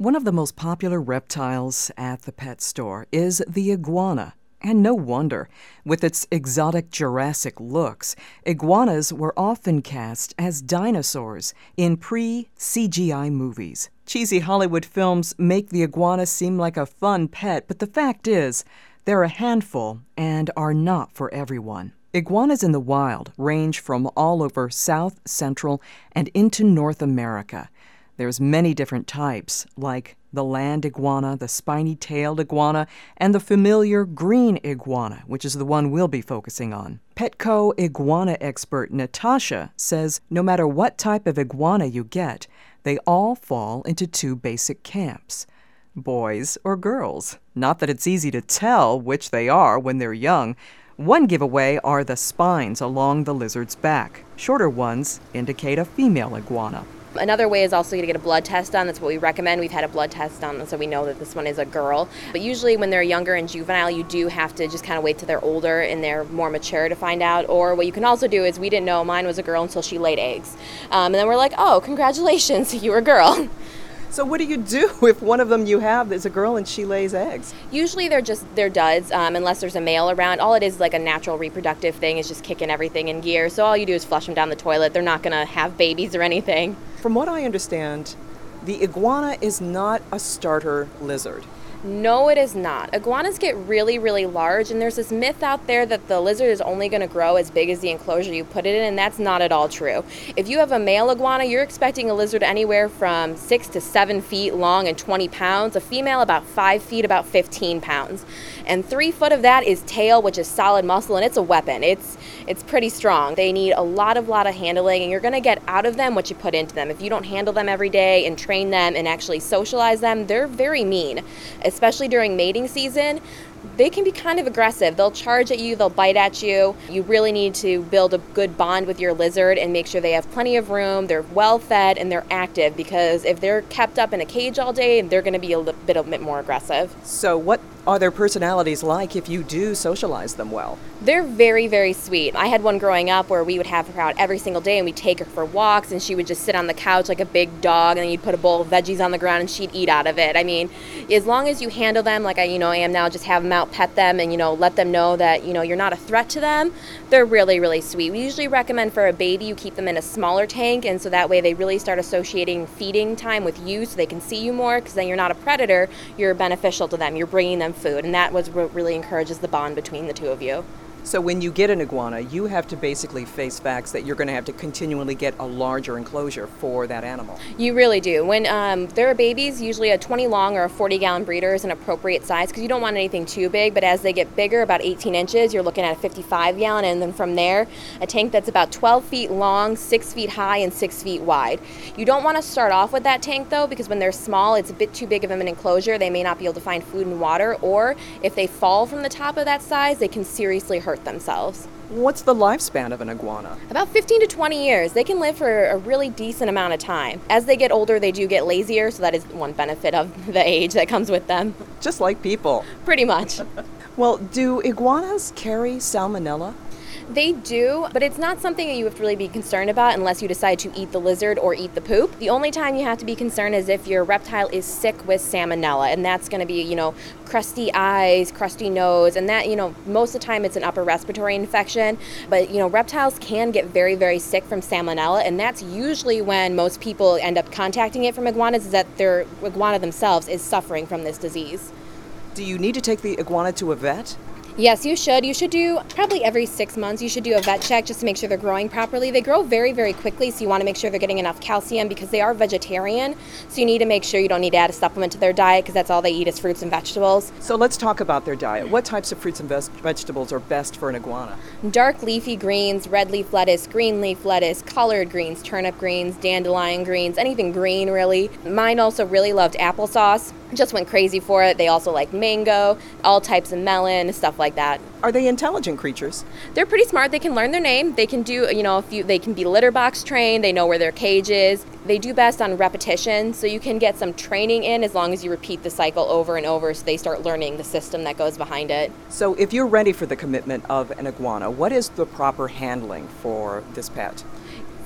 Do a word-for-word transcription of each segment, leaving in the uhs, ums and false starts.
One of the most popular reptiles at the pet store is the iguana. And no wonder. With its exotic Jurassic looks, iguanas were often cast as dinosaurs in pre-C G I movies. Cheesy Hollywood films make the iguana seem like a fun pet, but the fact is, they're a handful and are not for everyone. Iguanas in the wild range from all over South, Central, and into North America. There's many different types, like the land iguana, the spiny-tailed iguana, and the familiar green iguana, which is the one we'll be focusing on. Petco iguana expert Natasha says no matter what type of iguana you get, they all fall into two basic camps: boys or girls. Not that it's easy to tell which they are when they're young. One giveaway are the spines along the lizard's back. Shorter ones indicate a female iguana. Another way is also to get a blood test done. That's what we recommend. We've had a blood test done, so we know that this one is a girl. But usually when they're younger and juvenile, you do have to just kind of wait till they're older and they're more mature to find out. Or what you can also do is, we didn't know mine was a girl until she laid eggs. Um, and then we're like, oh, congratulations, you were a girl. So what do you do if one of them you have is a girl and she lays eggs? Usually they're just, they're duds, um, unless there's a male around. All it is like a natural reproductive thing, is just kicking everything in gear. So all you do is flush them down the toilet. They're not going to have babies or anything. From what I understand, the iguana is not a starter lizard. No, it is not. Iguanas get really, really large, and there's this myth out there that the lizard is only going to grow as big as the enclosure you put it in, and that's not at all true. If you have a male iguana, you're expecting a lizard anywhere from six to seven feet long and twenty pounds. A female about five feet, about fifteen pounds. And three foot of that is tail, which is solid muscle, and it's a weapon. It's it's pretty strong. They need a lot of lot of handling, and you're going to get out of them what you put into them. If you don't handle them every day and train them and actually socialize them, they're very mean. Especially during mating season, they can be kind of aggressive. They'll charge at you, they'll bite at you. You really need to build a good bond with your lizard and make sure they have plenty of room, they're well fed, and they're active, because if they're kept up in a cage all day, they're going to be a little bit, a bit more aggressive. So what are their personalities like if you do socialize them well? They're very, very sweet. I had one growing up where we would have her out every single day, and we'd take her for walks, and she would just sit on the couch like a big dog, and then you'd put a bowl of veggies on the ground and she'd eat out of it. I mean, as long as you handle them like I, you know, am now, just have them out, pet them, and, you know, let them know that, you know, you're not a threat to them, they're really, really sweet. We usually recommend for a baby you keep them in a smaller tank, and so that way they really start associating feeding time with you, so they can see you more, because then you're not a predator, you're beneficial to them, you're bringing them food, and that was what really encourages the bond between the two of you. So when you get an iguana, you have to basically face facts that you're going to have to continually get a larger enclosure for that animal. You really do. When um, there are babies, usually a twenty long or a forty gallon breeder is an appropriate size, because you don't want anything too big, but as they get bigger, about eighteen inches, you're looking at a fifty-five gallon, and then from there, a tank that's about twelve feet long, six feet high, and six feet wide. You don't want to start off with that tank, though, because when they're small, it's a bit too big of an enclosure. They may not be able to find food and water, or if they fall from the top of that size, they can seriously hurt themselves. What's the lifespan of an iguana? About fifteen to twenty years. They can live for a really decent amount of time. As they get older, they do get lazier, so that is one benefit of the age that comes with them. Just like people. Pretty much. Well, do iguanas carry salmonella? They do, but it's not something that you have to really be concerned about unless you decide to eat the lizard or eat the poop. The only time you have to be concerned is if your reptile is sick with salmonella, and that's going to be, you know, crusty eyes, crusty nose, and that, you know, most of the time it's an upper respiratory infection. But, you know, reptiles can get very, very sick from salmonella, and that's usually when most people end up contacting it from iguanas, is that their iguana themselves is suffering from this disease. Do you need to take the iguana to a vet? Yes, you should. You should do, probably every six months, you should do a vet check just to make sure they're growing properly. They grow very, very quickly, so you want to make sure they're getting enough calcium, because they are vegetarian. So you need to make sure you don't need to add a supplement to their diet, because that's all they eat is fruits and vegetables. So let's talk about their diet. What types of fruits and ves- vegetables are best for an iguana? Dark leafy greens, red leaf lettuce, green leaf lettuce, collard greens, turnip greens, dandelion greens, anything green, really. Mine also really loved applesauce. Just went crazy for it. They also like mango, all types of melon, stuff like that. Are they intelligent creatures? They're pretty smart. They can learn their name. They can do, you know, a few, they can be litter box trained. They know where their cage is. They do best on repetition, so you can get some training in as long as you repeat the cycle over and over, so they start learning the system that goes behind it. So if you're ready for the commitment of an iguana, what is the proper handling for this pet?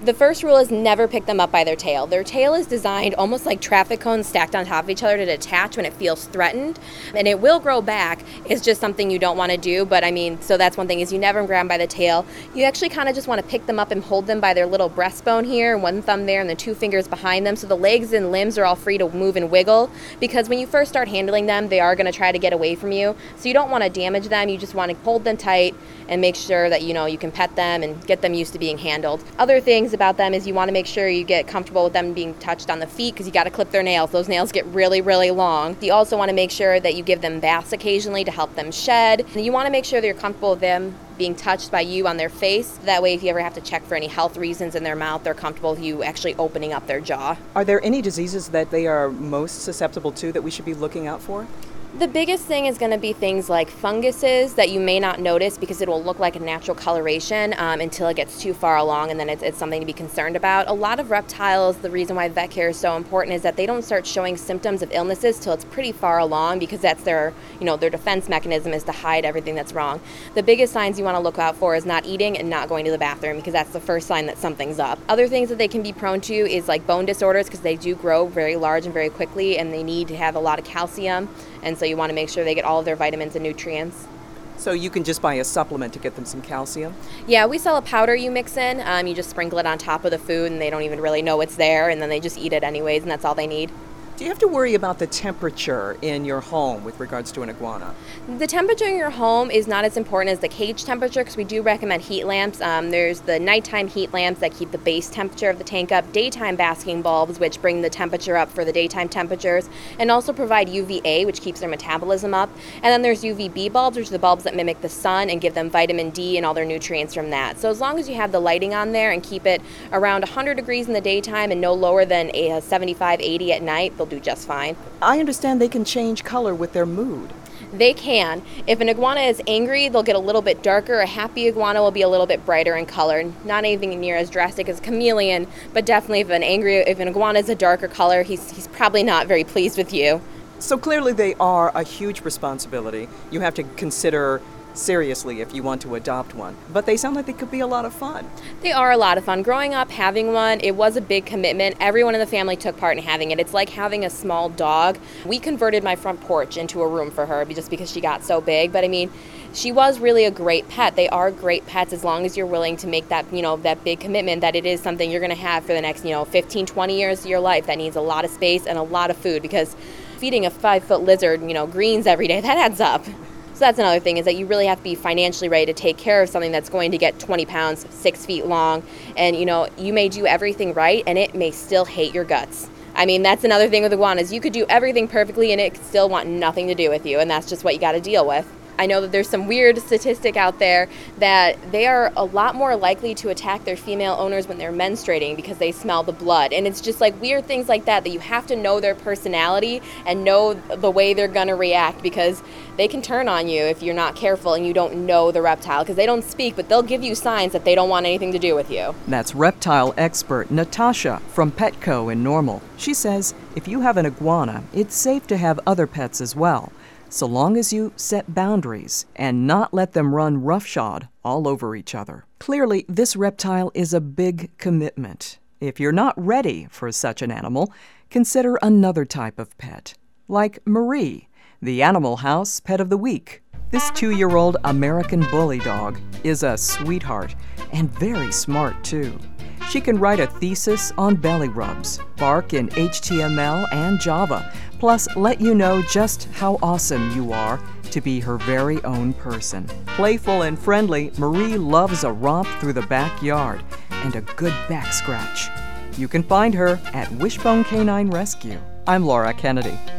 The first rule is never pick them up by their tail. Their tail is designed almost like traffic cones stacked on top of each other to detach when it feels threatened, and it will grow back. It's just something you don't want to do, but I mean, so that's one thing, is you never grab them by the tail. You actually kind of just want to pick them up and hold them by their little breastbone here, one thumb there and the two fingers behind them, so the legs and limbs are all free to move and wiggle, because when you first start handling them, they are going to try to get away from you, so you don't want to damage them. You just want to hold them tight and make sure that, you know, you can pet them and get them used to being handled. Other things about them is you want to make sure you get comfortable with them being touched on the feet, because you got to clip their nails. Those nails get really, really long. You also want to make sure that you give them baths occasionally to help them shed. And you want to make sure that you're comfortable with them being touched by you on their face. That way, if you ever have to check for any health reasons in their mouth, they're comfortable with you actually opening up their jaw. Are there any diseases that they are most susceptible to that we should be looking out for? The biggest thing is going to be things like funguses that you may not notice because it will look like a natural coloration um, until it gets too far along, and then it's, it's something to be concerned about. A lot of reptiles, the reason why vet care is so important is that they don't start showing symptoms of illnesses till it's pretty far along, because that's their, you know, their defense mechanism is to hide everything that's wrong. The biggest signs you want to look out for is not eating and not going to the bathroom, because that's the first sign that something's up. Other things that they can be prone to is like bone disorders, because they do grow very large and very quickly, and they need to have a lot of calcium. And so you want to make sure they get all of their vitamins and nutrients. So you can just buy a supplement to get them some calcium? Yeah, we sell a powder you mix in. Um, you just sprinkle it on top of the food, and they don't even really know it's there, and then they just eat it anyways, and that's all they need. Do you have to worry about the temperature in your home with regards to an iguana? The temperature in your home is not as important as the cage temperature, because we do recommend heat lamps. Um, there's the nighttime heat lamps that keep the base temperature of the tank up, daytime basking bulbs, which bring the temperature up for the daytime temperatures, and also provide U V A, which keeps their metabolism up. And then there's U V B bulbs, which are the bulbs that mimic the sun and give them vitamin D and all their nutrients from that. So as long as you have the lighting on there and keep it around one hundred degrees in the daytime and no lower than a seventy-five, eighty at night, they'll do just fine. I understand they can change color with their mood. They can. If an iguana is angry, they'll get a little bit darker. A happy iguana will be a little bit brighter in color. Not anything near as drastic as a chameleon, but definitely if an angry, if an iguana is a darker color, he's he's probably not very pleased with you. So clearly they are a huge responsibility. You have to consider seriously if you want to adopt one. But they sound like they could be a lot of fun. They are a lot of fun. Growing up, having one, it was a big commitment. Everyone in the family took part in having it. It's like having a small dog. We converted my front porch into a room for her just because she got so big. But I mean, she was really a great pet. They are great pets as long as you're willing to make that, you know, that big commitment that it is something you're going to have for the next, you know, fifteen, twenty years of your life. That needs a lot of space and a lot of food, because feeding a five-foot lizard, you know, greens every day, that adds up. So that's another thing, is that you really have to be financially ready to take care of something that's going to get twenty pounds, six feet long, and you know, you may do everything right and it may still hate your guts. I mean, that's another thing with iguanas. You could do everything perfectly and it could still want nothing to do with you, and that's just what you got to deal with. I know that there's some weird statistic out there that they are a lot more likely to attack their female owners when they're menstruating because they smell the blood. And it's just like weird things like that that you have to know their personality and know the way they're going to react, because they can turn on you if you're not careful and you don't know the reptile, because they don't speak, but they'll give you signs that they don't want anything to do with you. That's reptile expert Natasha from Petco in Normal. She says if you have an iguana, it's safe to have other pets as well, so long as you set boundaries and not let them run roughshod all over each other. Clearly, this reptile is a big commitment. If you're not ready for such an animal, consider another type of pet, like Marie, the Animal House Pet of the Week. This two-year-old American bully dog is a sweetheart and very smart, too. She can write a thesis on belly rubs, bark in H T M L and Java, plus let you know just how awesome you are to be her very own person. Playful and friendly, Marie loves a romp through the backyard and a good back scratch. You can find her at Wishbone Canine Rescue. I'm Laura Kennedy.